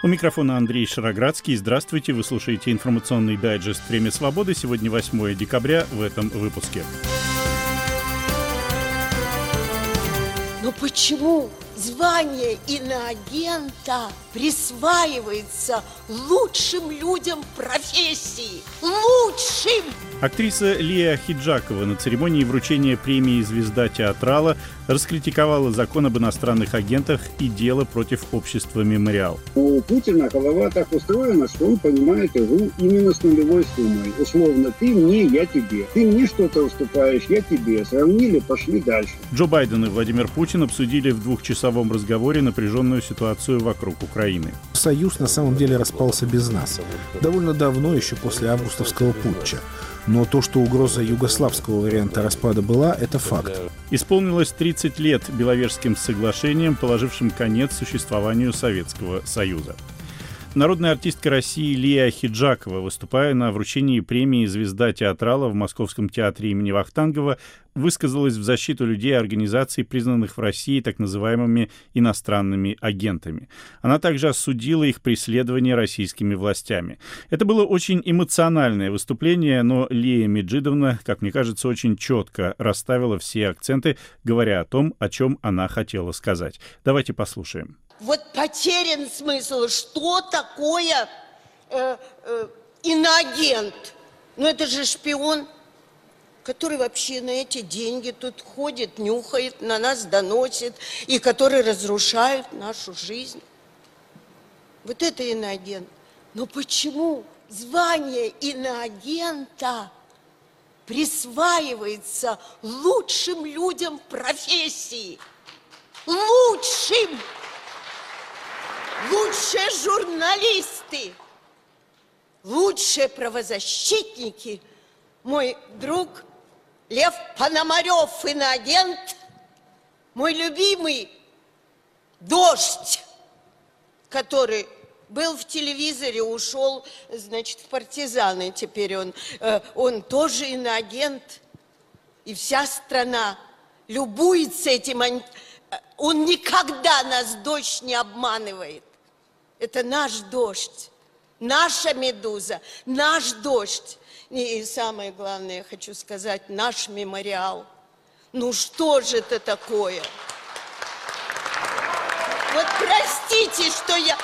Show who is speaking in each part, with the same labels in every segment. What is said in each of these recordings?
Speaker 1: У микрофона Андрей Шароградский. Здравствуйте, вы слушаете информационный дайджест «Время свободы». Сегодня 8 декабря в этом выпуске.
Speaker 2: Но почему звание иноагента присваивается лучшим людям профессии? Лучшим!
Speaker 1: Актриса Лия Ахеджакова на церемонии вручения премии «Звезда театрала» раскритиковала закон об иностранных агентах и дело против общества «Мемориал».
Speaker 3: У Путина голова так устроена, что он понимает игру именно с нулевой суммой. Условно, ты мне, я тебе. Ты мне что-то уступаешь, я тебе. Сравнили, пошли дальше.
Speaker 1: Джо Байден и Владимир Путин обсудили в двухчасовом разговоре напряженную ситуацию вокруг Украины.
Speaker 4: Союз на самом деле распался без нас. Довольно давно, еще после августовского путча. Но то, что угроза югославского варианта распада была, это факт.
Speaker 1: Исполнилось 30 лет Беловежским соглашением, положившим конец существованию Советского Союза. Народная артистка России Лия Ахеджакова, выступая на вручении премии «Звезда театрала» в Московском театре имени Вахтангова, высказалась в защиту людей и организаций, признанных в России так называемыми иностранными агентами. Она также осудила их преследование российскими властями. Это было очень эмоциональное выступление, но Лия Меджидовна, как мне кажется, очень четко расставила все акценты, говоря о том, о чем она хотела сказать. Давайте послушаем.
Speaker 2: Вот потерян смысл, что такое иноагент? Ну это же шпион, который вообще на эти деньги тут ходит, нюхает, на нас доносит, и который разрушает нашу жизнь. Вот это иноагент. Но почему звание иноагента присваивается лучшим людям профессии? Лучшим! Лучшие журналисты, лучшие правозащитники. Мой друг Лев Пономарев, иноагент, мой любимый «Дождь», который был в телевизоре, ушел, значит, в партизаны. Теперь он тоже иноагент. И вся страна любуется этим. Он никогда нас, «Дождь», не обманывает. Это наш «Дождь», наша «Медуза», наш «Дождь». И самое главное, я хочу сказать, наш «Мемориал». Ну что же это такое? Вот простите, что я...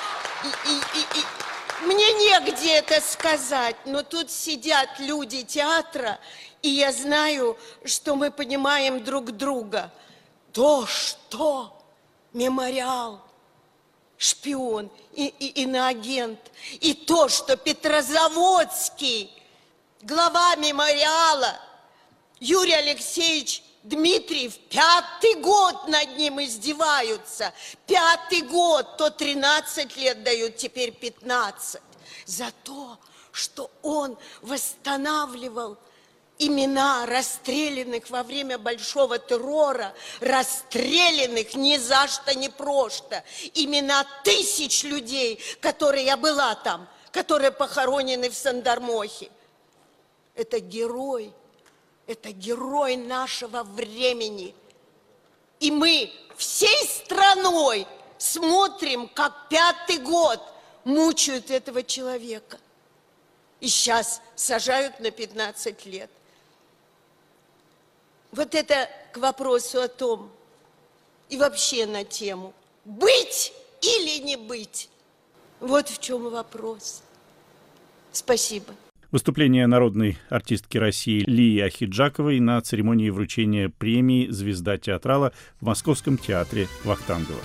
Speaker 2: Мне негде это сказать, но тут сидят люди театра, и я знаю, что мы понимаем друг друга. То, что «Мемориал», шпион и иноагент, и то, что Петрозаводский, глава «Мемориала», Юрий Алексеевич Дмитриев, 5-й год над ним издеваются. 5-й год, то 13 лет дают, теперь 15. За то, что он восстанавливал имена расстрелянных во время большого террора, расстрелянных ни за что, ни просто. Имена тысяч людей, которые, я была там, которые похоронены в Сандармохе. Это герой нашего времени. И мы всей страной смотрим, как 5-й год мучают этого человека. И сейчас сажают на 15 лет. Вот это к вопросу о том, и вообще на тему, быть или не быть. Вот в чем вопрос. Спасибо.
Speaker 1: Выступление народной артистки России Лии Ахеджаковой на церемонии вручения премии «Звезда театрала» в Московском театре Вахтангова.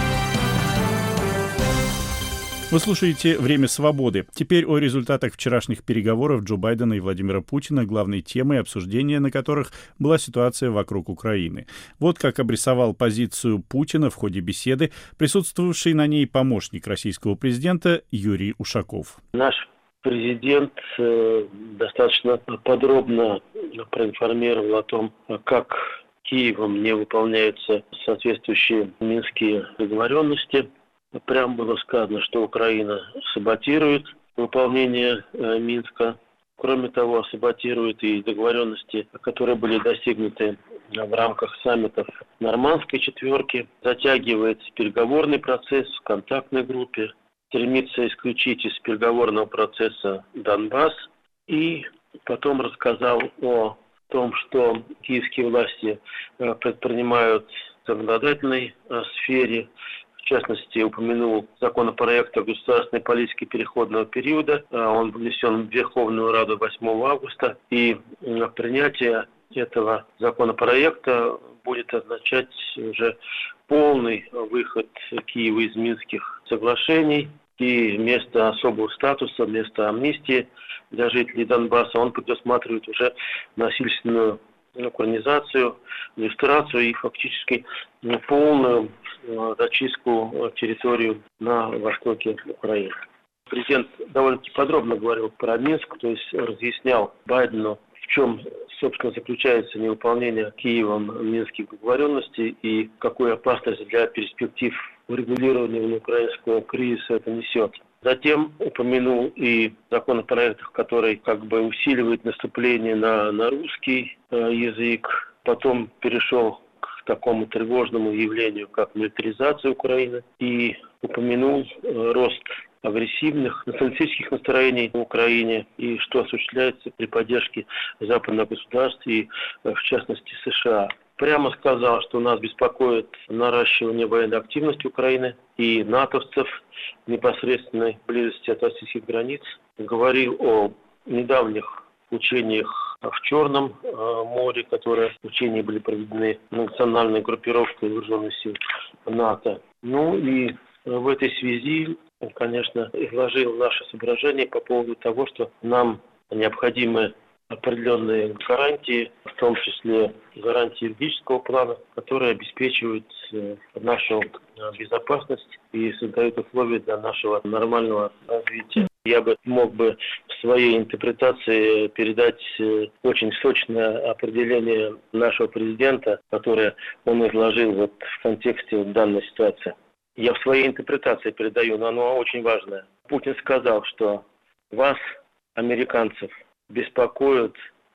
Speaker 1: Вы слушаете «Время свободы». Теперь о результатах вчерашних переговоров Джо Байдена и Владимира Путина, главной темой обсуждения на которых была ситуация вокруг Украины. Вот как обрисовал позицию Путина в ходе беседы присутствовавший на ней помощник российского президента Юрий Ушаков.
Speaker 5: Наш президент достаточно подробно проинформировал о том, как Киевом не выполняются соответствующие минские договоренности. Прямо было сказано, что Украина саботирует выполнение Минска. Кроме того, саботирует и договоренности, которые были достигнуты в рамках саммитов Нормандской четверки. Затягивает переговорный процесс в контактной группе. стремится исключить из переговорного процесса Донбасс, и потом рассказал о том, что киевские власти предпринимают в законодательной сфере. В частности, упомянул законопроект о государственной политике переходного периода. Он внесен в Верховную Раду 8 августа. И принятие этого законопроекта будет означать уже полный выход Киева из Минских соглашений. И вместо особого статуса, вместо амнистии для жителей Донбасса он предусматривает уже насильственную украинизацию, иллюстрацию и фактически полную зачистку территории на востоке Украины. Президент довольно-таки подробно говорил про Минск, то есть разъяснял Байдену, в чем, собственно, заключается невыполнение Киевом минских договоренностей и какую опасность для перспектив урегулирования украинского кризиса это несет. Затем упомянул и законопроект, который как бы усиливает наступление на русский язык. Потом перешел к такому тревожному явлению, как милитаризация Украины. И упомянул рост агрессивных националистических настроений в Украине и что осуществляется при поддержке западных государств и, в частности, США. Прямо сказал, что нас беспокоит наращивание военной активности Украины и натовцев в непосредственной близости от российских границ. Говорил о недавних учениях в Черном море, которые учения были проведены национальной группировкой вооруженных сил НАТО. Ну и в этой связи, конечно, изложил наши соображения по поводу того, что нам необходимы определенные гарантии, в том числе гарантии юридического плана, которые обеспечивают нашу безопасность и создают условия для нашего нормального развития. Я мог бы в своей интерпретации передать очень сочное определение нашего президента, которое он изложил в контексте данной ситуации. Я в своей интерпретации передаю, но оно очень важное. Путин сказал, что вас, американцев, беспокоят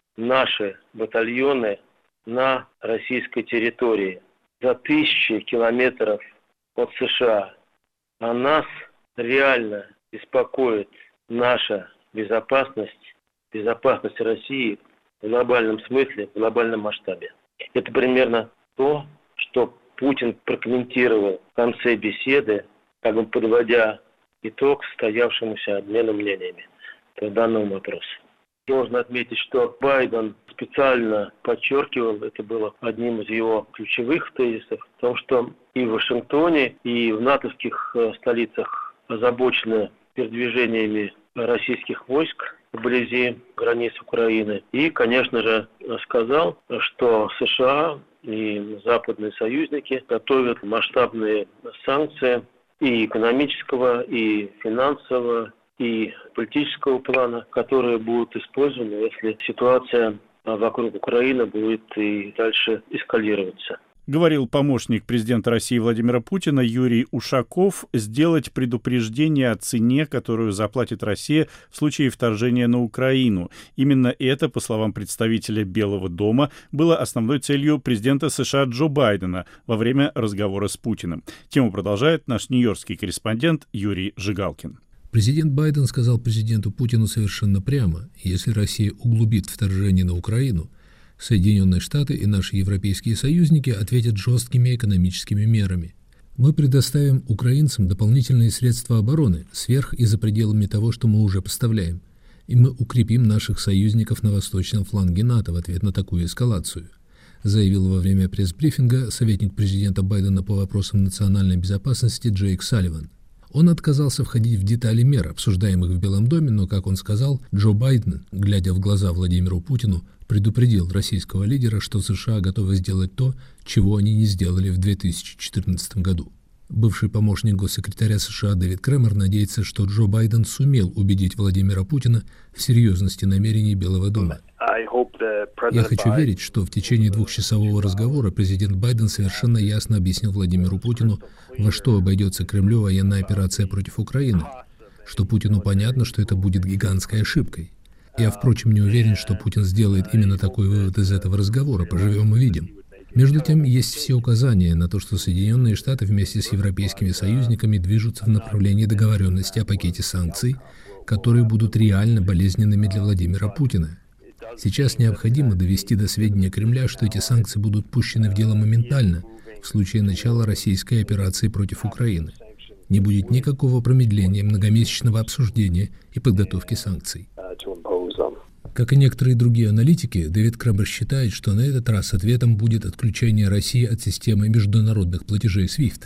Speaker 5: наши батальоны на российской территории за 1000 километров от США. А нас реально беспокоит наша безопасность, безопасность России в глобальном смысле, в глобальном масштабе. Это примерно то, что Путин прокомментировал в конце беседы, как бы подводя итог состоявшемуся обмену мнениями по данному вопросу. Должен отметить, что Байден специально подчеркивал, это было одним из его ключевых тезисов, в том, что и в Вашингтоне, и в натовских столицах озабочены передвижениями российских войск вблизи границ Украины. И, конечно же, сказал, что США и западные союзники готовят масштабные санкции и экономического, и финансового, и политического плана, которые будут использованы, если ситуация вокруг Украины будет и дальше эскалироваться.
Speaker 1: Говорил помощник президента России Владимира Путина Юрий Ушаков, сделать предупреждение о цене, которую заплатит Россия в случае вторжения на Украину. Именно это, по словам представителя Белого дома, было основной целью президента США Джо Байдена во время разговора с Путиным. Тему продолжает наш нью-йоркский корреспондент Юрий Жигалкин.
Speaker 6: Президент Байден сказал президенту Путину совершенно прямо: если Россия углубит вторжение на Украину, Соединенные Штаты и наши европейские союзники ответят жесткими экономическими мерами. Мы предоставим украинцам дополнительные средства обороны сверх и за пределами того, что мы уже поставляем, и мы укрепим наших союзников на восточном фланге НАТО в ответ на такую эскалацию, заявил во время пресс-брифинга советник президента Байдена по вопросам национальной безопасности Джейк Салливан. Он отказался входить в детали мер, обсуждаемых в Белом доме, но, как он сказал, Джо Байден, глядя в глаза Владимиру Путину, предупредил российского лидера, что США готовы сделать то, чего они не сделали в 2014 году. Бывший помощник госсекретаря США Дэвид Кремер надеется, что Джо Байден сумел убедить Владимира Путина в серьезности намерений Белого дома. Я хочу верить, что в течение двухчасового разговора президент Байден совершенно ясно объяснил Владимиру Путину, во что обойдется Кремлю военная операция против Украины, что Путину понятно, что это будет гигантской ошибкой. Я, впрочем, не уверен, что Путин сделает именно такой вывод из этого разговора, поживем и видим. Между тем, есть все указания на то, что Соединенные Штаты вместе с европейскими союзниками движутся в направлении договоренности о пакете санкций, которые будут реально болезненными для Владимира Путина. Сейчас необходимо довести до сведения Кремля, что эти санкции будут пущены в дело моментально, в случае начала российской операции против Украины. Не будет никакого промедления, многомесячного обсуждения и подготовки санкций. Как и некоторые другие аналитики, Дэвид Крамер считает, что на этот раз ответом будет отключение России от системы международных платежей SWIFT.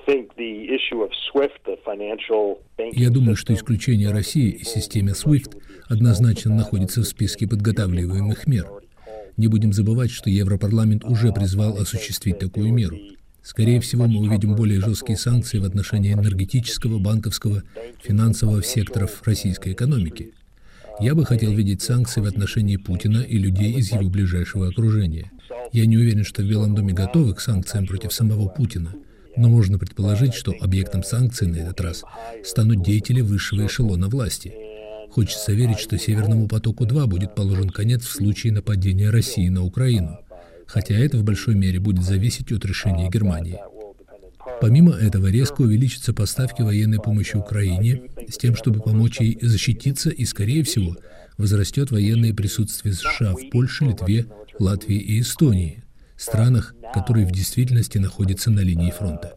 Speaker 6: Я думаю, что исключение России из системы SWIFT однозначно находится в списке подготавливаемых мер. Не будем забывать, что Европарламент уже призвал осуществить такую меру. Скорее всего, мы увидим более жесткие санкции в отношении энергетического, банковского, финансового секторов российской экономики. Я бы хотел видеть санкции в отношении Путина и людей из его ближайшего окружения. Я не уверен, что в Белом доме готовы к санкциям против самого Путина, но можно предположить, что объектом санкций на этот раз станут деятели высшего эшелона власти. Хочется верить, что Северному потоку-2 будет положен конец в случае нападения России на Украину, хотя это в большой мере будет зависеть от решения Германии. Помимо этого, резко увеличатся поставки военной помощи Украине с тем, чтобы помочь ей защититься, и, скорее всего, возрастет военное присутствие США в Польше, Литве, Латвии и Эстонии, странах, которые в действительности находятся на линии фронта.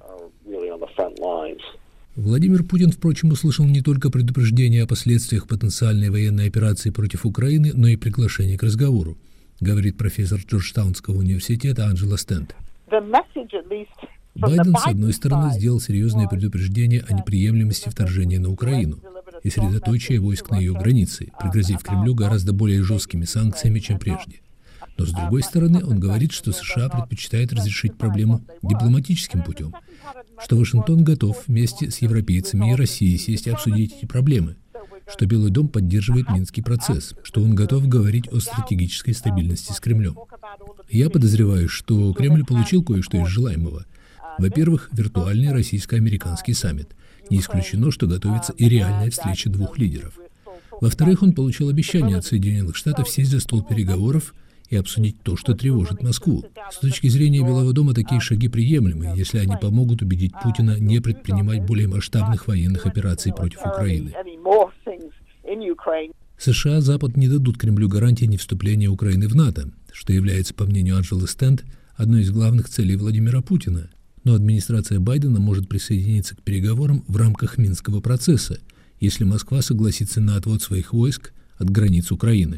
Speaker 6: Владимир Путин, впрочем, услышал не только предупреждение о последствиях потенциальной военной операции против Украины, но и приглашение к разговору, говорит профессор Джорджтаунского университета Анджела Стенд. Байден, с одной стороны, сделал серьезное предупреждение о неприемлемости вторжения на Украину и сосредоточия войск на ее границе, пригрозив Кремлю гораздо более жесткими санкциями, чем прежде. Но, с другой стороны, он говорит, что США предпочитает разрешить проблему дипломатическим путем, что Вашингтон готов вместе с европейцами и Россией сесть и обсудить эти проблемы, что Белый дом поддерживает Минский процесс, что он готов говорить о стратегической стабильности с Кремлем. Я подозреваю, что Кремль получил кое-что из желаемого. Во-первых, виртуальный российско-американский саммит. Не исключено, что готовится и реальная встреча двух лидеров. Во-вторых, он получил обещание от Соединенных Штатов сесть за стол переговоров и обсудить то, что тревожит Москву. С точки зрения Белого дома такие шаги приемлемы, если они помогут убедить Путина не предпринимать более масштабных военных операций против Украины. США, Запад не дадут Кремлю гарантии невступления Украины в НАТО, что является, по мнению Анджелы Стенд, одной из главных целей Владимира Путина. Но администрация Байдена может присоединиться к переговорам в рамках Минского процесса, если Москва согласится на отвод своих войск от границ Украины.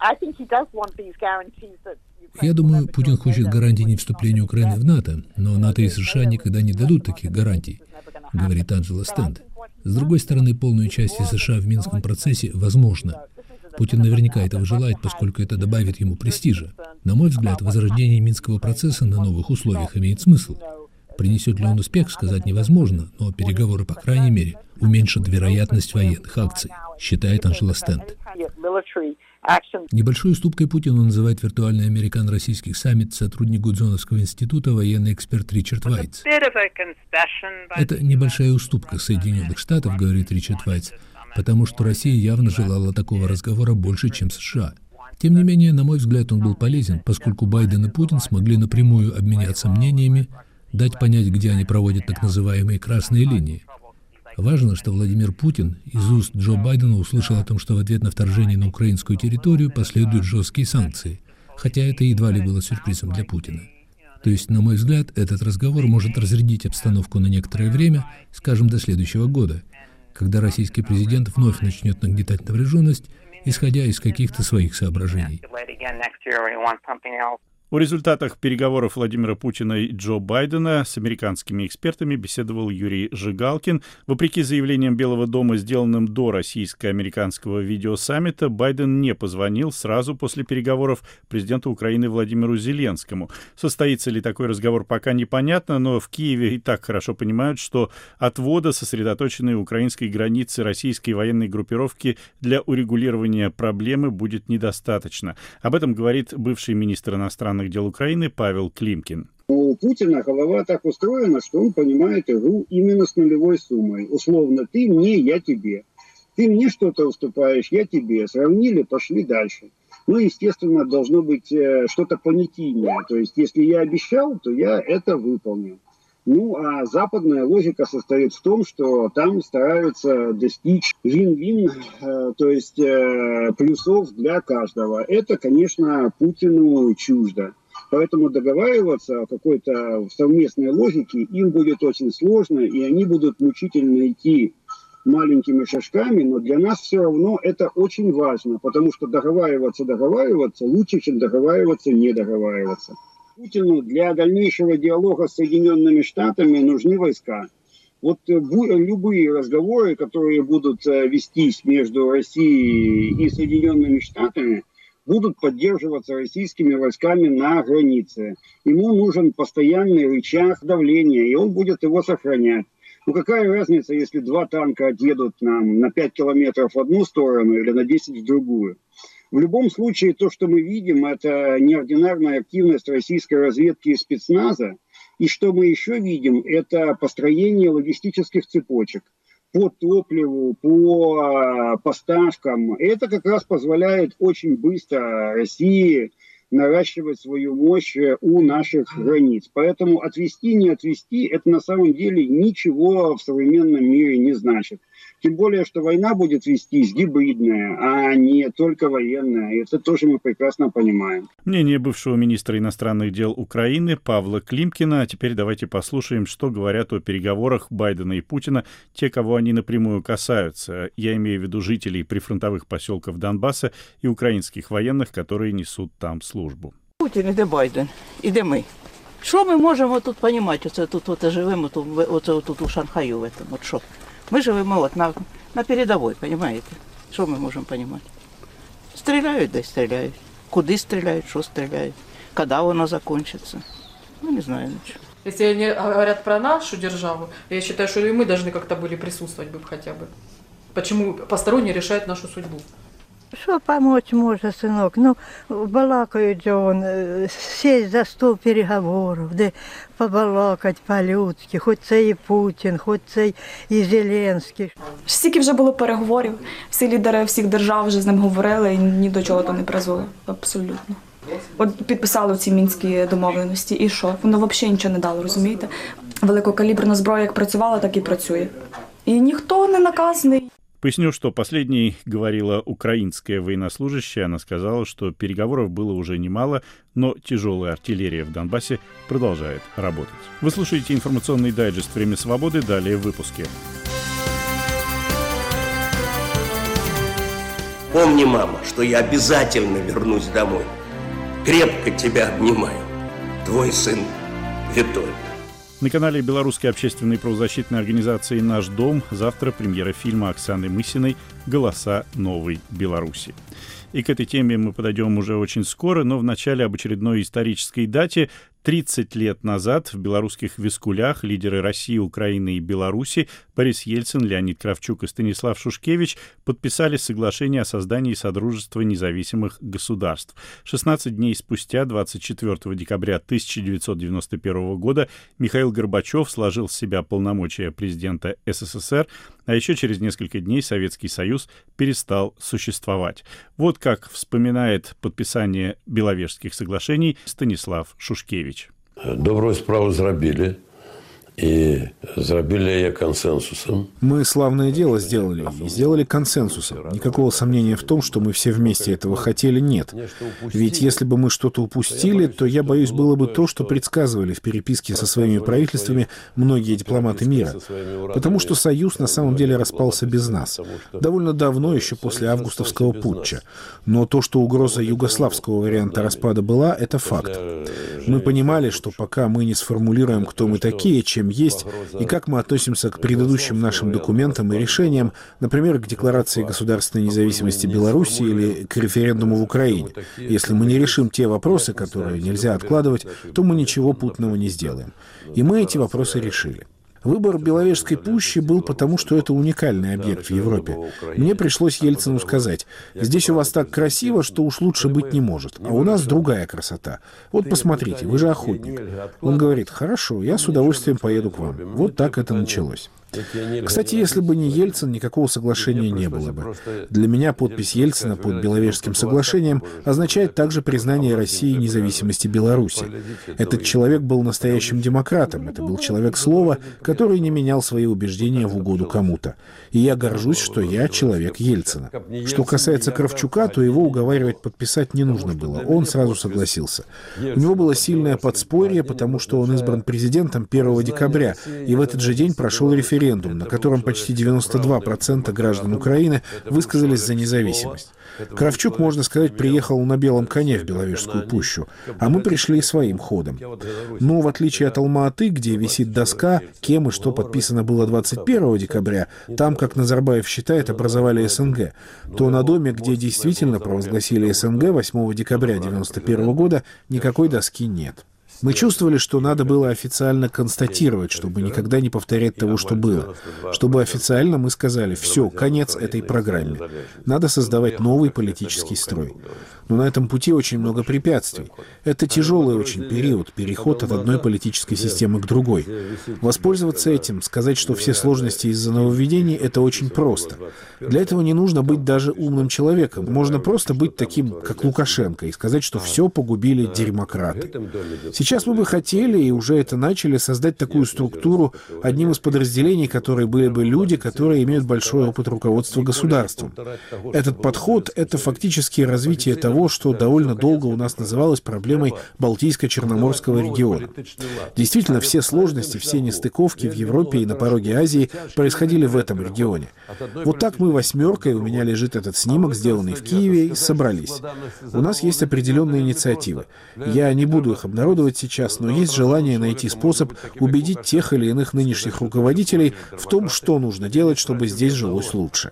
Speaker 6: Я думаю, Путин хочет гарантий невступления Украины в НАТО, но НАТО и США никогда не дадут таких гарантий, говорит Анджела Стенд. С другой стороны, полное участие США в Минском процессе возможно. Путин наверняка этого желает, поскольку это добавит ему престижа. На мой взгляд, возрождение Минского процесса на новых условиях имеет смысл. Принесет ли он успех, сказать невозможно, но переговоры, по крайней мере, уменьшат вероятность военных акций, считает Анджела Стенд. Небольшой уступкой Путину называет виртуальный американо-российский саммит сотрудник Гудзоновского института, военный эксперт Ричард Вайтс. Это небольшая уступка Соединенных Штатов, говорит Ричард Вайтс, потому что Россия явно желала такого разговора больше, чем США. Тем не менее, на мой взгляд, он был полезен, поскольку Байден и Путин смогли напрямую обменяться мнениями, дать понять, где они проводят так называемые красные линии. Важно, что Владимир Путин из уст Джо Байдена услышал о том, что в ответ на вторжение на украинскую территорию последуют жесткие санкции, хотя это едва ли было сюрпризом для Путина. То есть, на мой взгляд, этот разговор может разрядить обстановку на некоторое время, скажем, до следующего года, когда российский президент вновь начнет нагнетать напряженность, исходя из каких-то своих соображений.
Speaker 1: О результатах переговоров Владимира Путина и Джо Байдена с американскими экспертами беседовал Юрий Жигалкин. Вопреки заявлениям Белого дома, сделанным до российско-американского видеосаммита, Байден не позвонил сразу после переговоров президенту Украины Владимиру Зеленскому. Состоится ли такой разговор, пока непонятно, но в Киеве и так хорошо понимают, что отвода сосредоточенной украинской границы российской военной группировки для урегулирования проблемы будет недостаточно. Об этом говорит бывший министр иностранных дел Украины Павел Климкин.
Speaker 3: У Путина голова так устроена, что он понимает игру именно с нулевой суммой. Условно, ты мне, я тебе. Ты мне что-то уступаешь, я тебе. Сравнили, пошли дальше. Ну, естественно, должно быть что-то понятийное. То есть, если я обещал, то я это выполню. Ну, а западная логика состоит в том, что там стараются достичь вин-вин, то есть плюсов для каждого. Это, конечно, Путину чуждо. Поэтому договариваться о какой-то совместной логике им будет очень сложно, и они будут мучительно идти маленькими шажками, но для нас все равно это очень важно, потому что договариваться лучше, чем договариваться, не договариваться. Путину для дальнейшего диалога с Соединенными Штатами нужны войска. Вот любые разговоры, которые будут вестись между Россией и Соединенными Штатами, будут поддерживаться российскими войсками на границе. Ему нужен постоянный рычаг давления, и он будет его сохранять. Ну какая разница, если 2 танка отъедут нам на 5 километров в одну сторону или на 10 в другую? В любом случае, то, что мы видим, это неординарная активность российской разведки и спецназа. И что мы еще видим, это построение логистических цепочек по топливу, по поставкам. Это как раз позволяет очень быстро России наращивать свою мощь у наших границ. Поэтому отвести, не отвести, это на самом деле ничего в современном мире не значит. Тем более, что война будет вестись гибридная, а не только военная. И это тоже мы прекрасно понимаем.
Speaker 1: Мнение бывшего министра иностранных дел Украины Павла Климкина. А теперь давайте послушаем, что говорят о переговорах Байдена и Путина те, кого они напрямую касаются. Я имею в виду жителей прифронтовых поселков Донбасса и украинских военных, которые несут там службу.
Speaker 7: Путін іде Байден, іде ми. Що ми можемо тут розуміти? Оце тут живемо, тут у Шанхаю. В этом. От що? Ми живемо от на передовій, розумієте? Що ми можемо розуміти? Стріляють, десь стріляють. Куди стріляють, що стріляють, коли воно закінчиться. Ну, не знаю нічого.
Speaker 8: Если они говорят про нашу державу, я считаю, что и мы должны как-то были присутствовать бы хотя бы. Почему посторонние решают нашу судьбу?
Speaker 9: Що допомогти може, синок? Ну, балакають же он, сесть за стол переговорів, де побалакати по-людськи, хоч це і Путін, хоч це і Зеленський.
Speaker 10: Стільки вже було переговорів, всі лідери всіх держав вже з ним говорили і ні до чого то не призвели, абсолютно. От підписали ці мінські домовленості і що? Воно взагалі нічого не дало, розумієте? Великокаліберна зброя як працювала, так і працює. І ніхто не наказаний.
Speaker 1: Поясню, что последней говорила украинская военнослужащая. Она сказала, что переговоров было уже немало, но тяжелая артиллерия в Донбассе продолжает работать. Вы слушаете информационный дайджест «Время свободы». Далее в выпуске.
Speaker 11: Помни, мама, что я обязательно вернусь домой. Крепко тебя обнимаю. Твой сын Витольд.
Speaker 1: На канале белорусской общественной правозащитной организации «Наш дом» завтра премьера фильма Оксаны Мысиной «Голоса новой Беларуси». И к этой теме мы подойдем уже очень скоро, но в начале об очередной исторической дате. 30 лет назад в белорусских Вискулях лидеры России, Украины и Беларуси Борис Ельцин, Леонид Кравчук и Станислав Шушкевич подписали соглашение о создании Содружества независимых государств. 16 дней спустя, 24 декабря 1991 года, Михаил Горбачев сложил с себя полномочия президента СССР, а еще через несколько дней Советский Союз перестал существовать. Вот как вспоминает подписание Беловежских соглашений Станислав Шушкевич.
Speaker 12: Добрую справу зрабілі. И зрабілі яе консенсусом.
Speaker 4: Мы славное дело сделали, и сделали консенсусом. Никакого сомнения в том, что мы все вместе этого хотели, нет. Ведь если бы мы что-то упустили, то, я боюсь, было бы то, что предсказывали в переписке со своими правительствами многие дипломаты мира. Потому что Союз на самом деле распался без нас. Довольно давно, еще после августовского путча. Но то, что угроза югославского варианта распада была, это факт. Мы понимали, что пока мы не сформулируем, кто мы такие, чем есть, и как мы относимся к предыдущим нашим документам и решениям, например, к Декларации государственной независимости Беларуси или к референдуму в Украине. Если мы не решим те вопросы, которые нельзя откладывать, то мы ничего путного не сделаем. И мы эти вопросы решили. Выбор Беловежской пущи был потому, что это уникальный объект в Европе. Мне пришлось Ельцину сказать: здесь у вас так красиво, что уж лучше быть не может, а у нас другая красота. Вот посмотрите, вы же охотник. Он говорит: хорошо, я с удовольствием поеду к вам. Вот так это началось. Кстати, если бы не Ельцин, никакого соглашения не было бы. Для меня подпись Ельцина под Беловежским соглашением означает также признание России независимости Беларуси. Этот человек был настоящим демократом, это был человек слова, который не менял свои убеждения в угоду кому-то. И я горжусь, что я человек Ельцина. Что касается Кравчука, то его уговаривать подписать не нужно было. Он сразу согласился. У него было сильное подспорье, потому что он избран президентом 1 декабря, и в этот же день прошел референдум, на котором почти 92% граждан Украины высказались за независимость. Кравчук, можно сказать, приехал на белом коне в Беловежскую пущу, а мы пришли своим ходом. Но в отличие от Алма-Аты, где висит доска, кем и что подписано было 21 декабря, там, как Назарбаев считает, образовали СНГ, то на доме, где действительно провозгласили СНГ 8 декабря 1991 года, никакой доски нет. Мы чувствовали, что надо было официально констатировать, чтобы никогда не повторять того, что было. Чтобы официально мы сказали: все, конец этой программе. Надо создавать новый политический строй. Но на этом пути очень много препятствий. Это тяжелый очень период, переход от одной политической системы к другой. Воспользоваться этим, сказать, что все сложности из-за нововведений, это очень просто. Для этого не нужно быть даже умным человеком. Можно просто быть таким, как Лукашенко, и сказать, что все погубили демократы. Сейчас мы бы хотели, и уже это начали, создать такую структуру, одним из подразделений которой были бы люди, которые имеют большой опыт руководства государством. Этот подход — это фактически развитие того, что довольно долго у нас называлось проблемой Балтийско-Черноморского региона. Действительно, все сложности, все нестыковки в Европе и на пороге Азии происходили в этом регионе. Вот так мы восьмеркой, у меня лежит этот снимок, сделанный в Киеве, и собрались. У нас есть определенные инициативы. Я не буду их обнародовать сейчас, но есть желание найти способ убедить тех или иных нынешних руководителей в том, что нужно делать, чтобы здесь жилось лучше.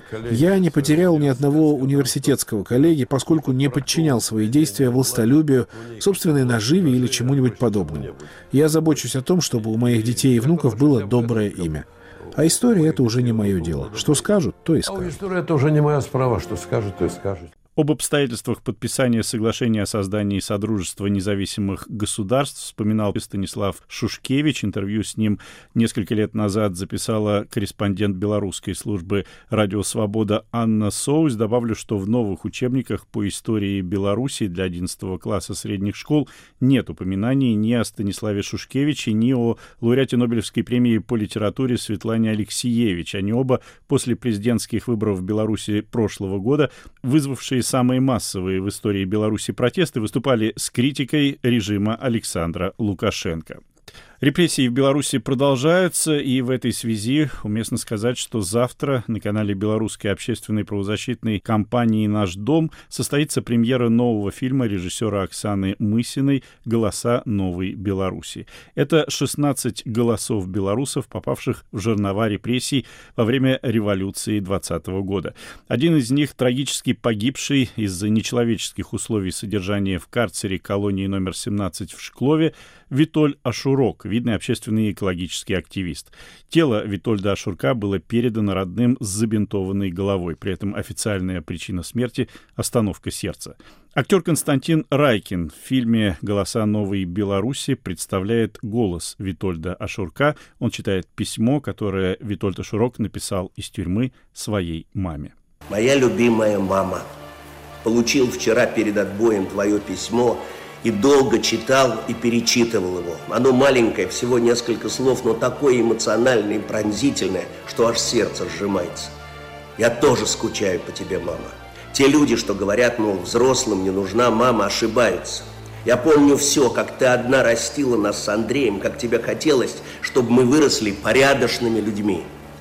Speaker 4: Я не потерял ни одного университетского коллеги, поскольку не подчинял свои действия властолюбию, собственной наживе или чему-нибудь подобному. Я забочусь о том, чтобы у моих детей и внуков было доброе имя. А история — это уже не мое дело. Что скажут, то и скажут.
Speaker 12: История — это уже не моя справа. Что скажут, то и скажут.
Speaker 1: Об обстоятельствах подписания соглашения о создании Содружества независимых государств вспоминал Станислав Шушкевич. Интервью с ним несколько лет назад записала корреспондент белорусской службы «Радио Свобода» Анна Соус. Добавлю, что в новых учебниках по истории Беларуси для 11 класса средних школ нет упоминаний ни о Станиславе Шушкевиче, ни о лауреате Нобелевской премии по литературе Светлане Алексиевич. Они оба после президентских выборов в Беларуси прошлого года, вызвавшие самые массовые в истории Беларуси протесты, выступали с критикой режима Александра Лукашенко. Репрессии в Беларуси продолжаются, и в этой связи уместно сказать, что завтра на канале белорусской общественной правозащитной компании «Наш дом» состоится премьера нового фильма режиссера Оксаны Мысиной «Голоса новой Беларуси». Это 16 голосов белорусов, попавших в жернова репрессий во время революции 2020 года. Один из них трагически погибший из-за нечеловеческих условий содержания в карцере колонии номер 17 в Шклове Витольд Ашурок, видный общественный и экологический активист. Тело Витольда Ашурка было передано родным с забинтованной головой. При этом официальная причина смерти — остановка сердца. Актер Константин Райкин в фильме «Голоса новой Беларуси» представляет голос Витольда Ашурка. Он читает письмо, которое Витольд Ашурок написал из тюрьмы своей маме.
Speaker 11: «Моя любимая мама, получил вчера перед отбоем твое письмо и долго читал и перечитывал его. Оно маленькое, всего несколько слов, но такое эмоциональное и пронзительное, что аж сердце сжимается. Я тоже скучаю по тебе, мама. Те люди, что говорят, мол, взрослым не нужна мама, ошибаются. Я помню все, как ты одна растила нас с Андреем, как тебе хотелось, чтобы мы выросли порядочными людьми.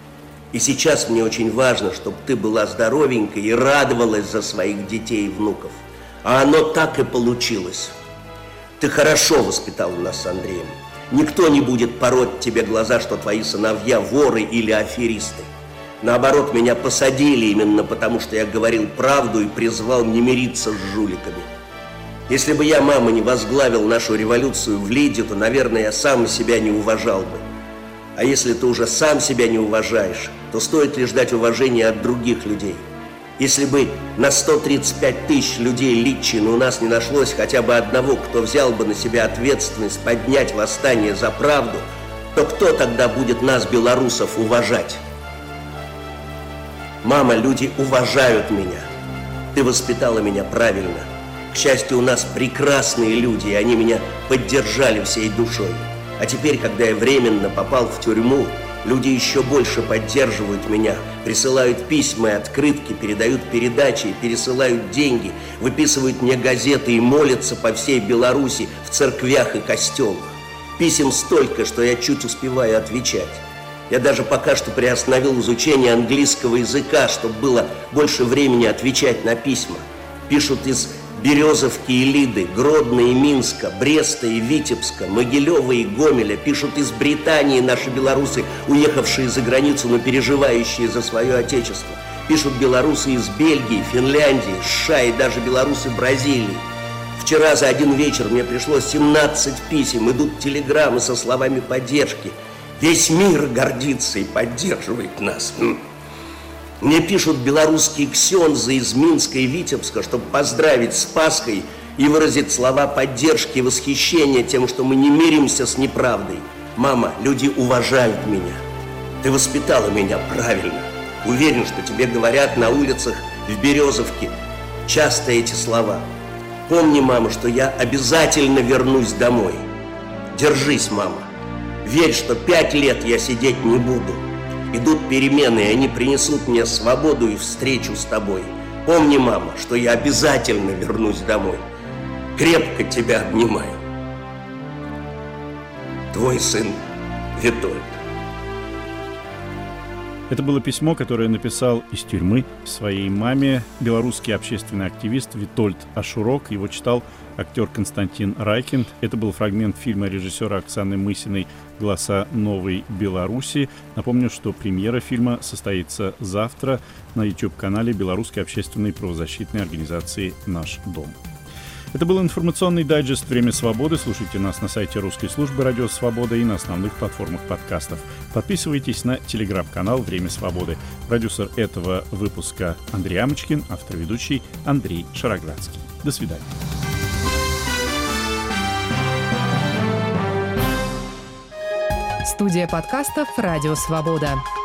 Speaker 11: И сейчас мне очень важно, чтобы ты была здоровенькой и радовалась за своих детей и внуков. А оно так и получилось. Ты хорошо воспитал нас с Андреем. Никто не будет пороть тебе глаза, что твои сыновья воры или аферисты. Наоборот, меня посадили именно потому, что я говорил правду и призвал не мириться с жуликами. Если бы я, мама, не возглавил нашу революцию в Лиде, то, наверное, я сам себя не уважал бы. А если ты уже сам себя не уважаешь, то стоит ли ждать уважения от других людей? Если бы на 135 тысяч людей Литчина у нас не нашлось хотя бы одного, кто взял бы на себя ответственность поднять восстание за правду, то кто тогда будет нас, белорусов, уважать? Мама, люди уважают меня. Ты воспитала меня правильно. К счастью, у нас прекрасные люди, и они меня поддержали всей душой. А теперь, когда я временно попал в тюрьму, люди еще больше поддерживают меня, присылают письма и открытки, передают передачи, пересылают деньги, выписывают мне газеты и молятся по всей Беларуси в церквях и костелах. Писем столько, что я чуть успеваю отвечать. Я даже пока что приостановил изучение английского языка, чтобы было больше времени отвечать на письма. Пишут из Березовки и Лиды, Гродно и Минска, Бреста и Витебска, Могилева и Гомеля. Пишут из Британии наши белорусы, уехавшие за границу, но переживающие за свое отечество. Пишут белорусы из Бельгии, Финляндии, США и даже белорусы Бразилии. Вчера за один вечер мне пришло 17 писем, идут телеграммы со словами поддержки. Весь мир гордится и поддерживает нас. Мне пишут белорусские ксензы из Минска и Витебска, чтобы поздравить с Пасхой и выразить слова поддержки и восхищения тем, что мы не миримся с неправдой. Мама, люди уважают меня. Ты воспитала меня правильно. Уверен, что тебе говорят на улицах в Березовке часто эти слова. Помни, мама, что я обязательно вернусь домой. Держись, мама. Верь, что 5 лет я сидеть не буду. Идут перемены, и они принесут мне свободу и встречу с тобой. Помни, мама, что я обязательно вернусь домой. Крепко тебя обнимаю. Твой сын Витольд.
Speaker 1: Это было письмо, которое написал из тюрьмы своей маме белорусский общественный активист Витольд Ашурок. Его читал актер Константин Райкин. Это был фрагмент фильма режиссера Оксаны Мысиной «Голоса новой Беларуси». Напомню, что премьера фильма состоится завтра на YouTube-канале белорусской общественной правозащитной организации «Наш дом». Это был информационный дайджест «Время свободы». Слушайте нас на сайте русской службы «Радио Свобода» и на основных платформах подкастов. Подписывайтесь на телеграм-канал «Время свободы». Продюсер этого выпуска Андрей Амочкин, автор-ведущий Андрей Шароградский. До свидания.
Speaker 13: Студия подкастов «Радио Свобода».